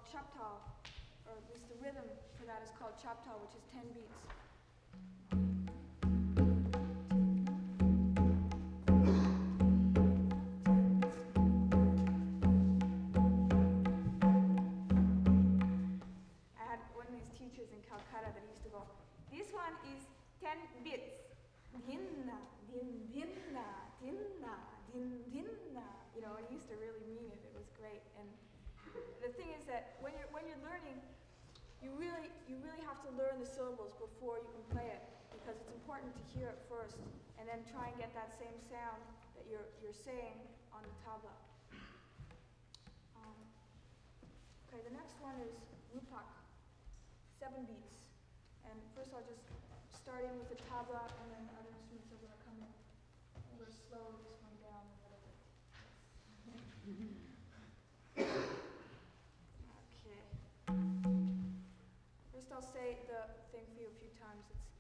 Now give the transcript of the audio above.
chaptal, or at least the rhythm for that is called chaptal, which is 10 beats. I had one of these teachers in Calcutta that used to go, this one is 10 beats. Dinna, din, dinna, dinna, din, dinna. You know, and he used to really mean it. It was great. And the thing is that when you're learning, you really have to learn the syllables before you can play it, because it's important to hear it first and then try and get that same sound that you're saying on the tabla. Okay, the next one is rupak, 7 beats. And first I'll just start in with the tabla, and then other instruments are going to come in. I'm going to slow this one down a little bit.